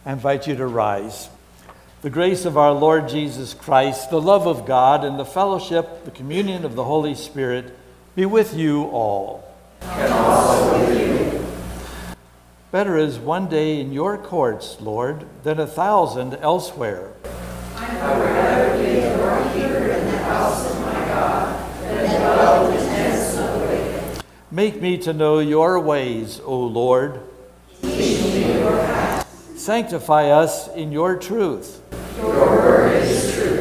I invite you to rise. The grace of our Lord Jesus Christ, the love of God, and the fellowship, the communion of the Holy Spirit be with you all. And also with you. Better is one day in your courts, Lord, than 1,000 elsewhere. I would rather be a doorkeeper in the house of my God than dwell in the tents of the wicked. Make me to know your ways, O Lord. Teach me your paths. Sanctify us in your truth. Your word is truth.